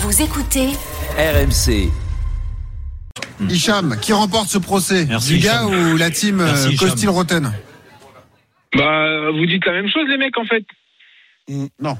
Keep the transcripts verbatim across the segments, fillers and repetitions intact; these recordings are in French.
Vous écoutez R M C. Hicham, qui remporte ce procès? Merci, Dugas Hicham. ou la team Merci, Hicham. Costil-Roten? Bah, vous dites la même chose, les mecs, en fait. Mmh, non.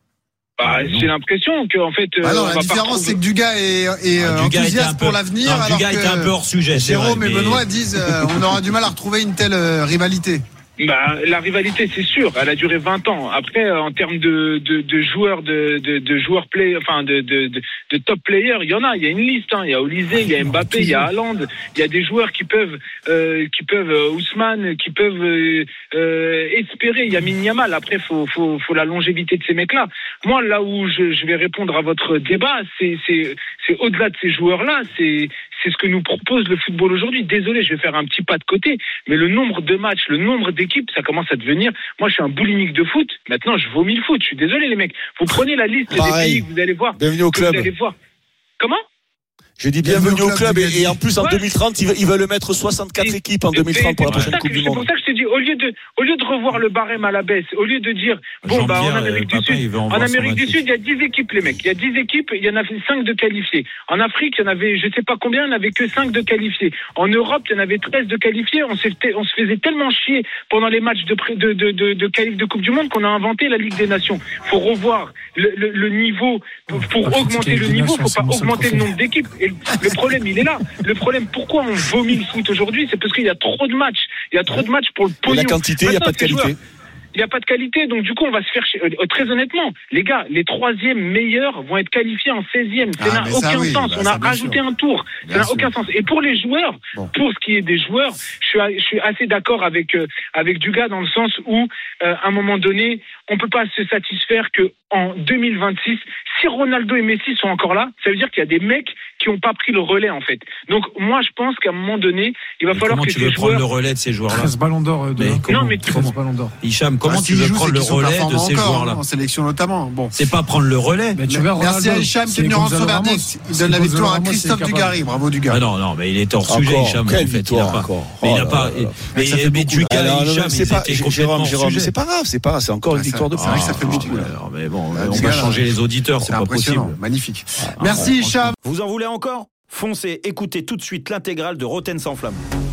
Bah, j'ai l'impression que, en fait. Ah non, on la va différence, pas c'est que Dugas est, est Ah, Dugas enthousiaste était un peu- pour l'avenir, non, alors Dugas que était un peu hors sujet, c'est Jérôme vrai, et mais- Benoît disent euh, on aura du mal à retrouver une telle euh, rivalité. Bah, la rivalité, c'est sûr, elle a duré vingt ans. Après, euh, en termes de, de, de joueurs, de, de, de joueurs play, enfin de, de, de, de top players, il y en a. Il y a une liste. Hein. Il y a Olysée, il y a Mbappé, il y a Haaland. Il y a des joueurs qui peuvent, euh, qui peuvent euh, Ousmane, qui peuvent euh, euh, espérer. Il y a Lamine Yamal. Après, faut, faut, faut la longévité de ces mecs-là. Moi, là où je, je vais répondre à votre débat, c'est, c'est, c'est au-delà de ces joueurs-là. C'est, c'est ce que nous propose le football aujourd'hui. Désolé, je vais faire un petit pas de côté, mais le nombre de matchs, le nombre d'équipes, ça commence à devenir. Moi, je suis un boulimique de foot. Maintenant, je vomis le foot. Je suis désolé, les mecs. Vous prenez la liste Pareil. des pays que vous allez voir. Bienvenue au que club. Vous allez voir. Comment? J'ai dit Bienvenue bienvenue au au club, club et, Dugas. et en plus en Ouais. deux mille trente ils veulent, ils veulent mettre soixante-quatre Et- équipes en et- deux mille trente pour la c'est prochaine ça que- Coupe du C'est pour Monde. ça que je te dis, au lieu de, au lieu de revoir le barème à la baisse, au lieu de dire, bon, bah, en Jean-Pierre, Amérique du Papin, il Sud, veut en en voir son Amérique du vingt-huit. Sud, il y a dix équipes, les mecs. Il y a dix équipes, il y en avait cinq de qualifiés. En Afrique, il y en avait, je sais pas combien, il n'y en avait que cinq de qualifiés. En Europe, il y en avait treize de qualifiés. On s'est, on se faisait tellement chier pendant les matchs de, pré- de, de, de, de qualif de Coupe du Monde qu'on a inventé la Ligue des Nations. Faut revoir le, le, le niveau, pour, pour Pas augmenter critiquer le les niveau, nations, faut c'est pas mon seul augmenter le trophée. nombre d'équipes. Et le, le problème, il est là. Le problème, pourquoi on vomit le foot aujourd'hui, c'est parce qu'il y a trop de matchs. Il y a trop de matchs pour le Et pognon. la quantité, il n'y a Maintenant, pas de ces qualité. joueurs, il n'y a pas de qualité, donc du coup on va se faire chier. Euh, très honnêtement, les gars, les troisièmes meilleurs vont être qualifiés en seizième. Ça Ah, n'a mais ça, aucun oui, sens. bah, on ça, a bien rajouté sûr. un tour. Bien Ça n'a sûr. aucun sens. Et pour les joueurs, Bon. pour ce qui est des joueurs, je suis, a- je suis assez d'accord avec euh, avec Dugas dans le sens où, euh, à un moment donné, on peut pas se satisfaire que en deux mille vingt-six, si Ronaldo et Messi sont encore là, ça veut dire qu'il y a des mecs qui n'ont pas pris le relais en fait. Donc moi, je pense qu'à un moment donné, il va Mais falloir comment que tu ces veux prendre le joueurs relais de ces joueurs-là? treize ballons d'or. euh, de- Mais comment- Non, mais treize ballons d'or. Hicham, comment Bah, tu s'ils veux jouent, prendre c'est le qu'ils sont relais de performants ces encore, joueurs-là? hein, en sélection notamment. Bon. C'est pas prendre le relais. Mais tu vois, Merci à Ronaldo, Hicham qui c'est est venu rendre son Gonzalo Ramos. verdict. Il C'est donne la Gonzalo victoire à Ramos, Christophe c'est capable. Dugarry. Bravo Dugas. Ah non, non, mais il était hors Encore, sujet, Hicham. quelle en fait, il a victoire pas. encore. Mais il Oh a là pas. là là. Mais, Ça fait mais beaucoup. Dugas Alors, et non, Hicham, mais ils c'est pas, étaient Jérôme, complètement hors Jérôme, sujet. c'est pas grave, c'est pas grave, c'est encore une Ouais, ça- victoire de c'est vrai que ça plus. fait beaucoup, là. Alors, mais bon, Ouais, on c'est va là, changer les auditeurs, c'est C'est pas impressionnant. possible. Magnifique. Ah, Merci franchement. Hicham. Vous en voulez encore ? Foncez, écoutez tout de suite l'intégrale de Roten sans flamme.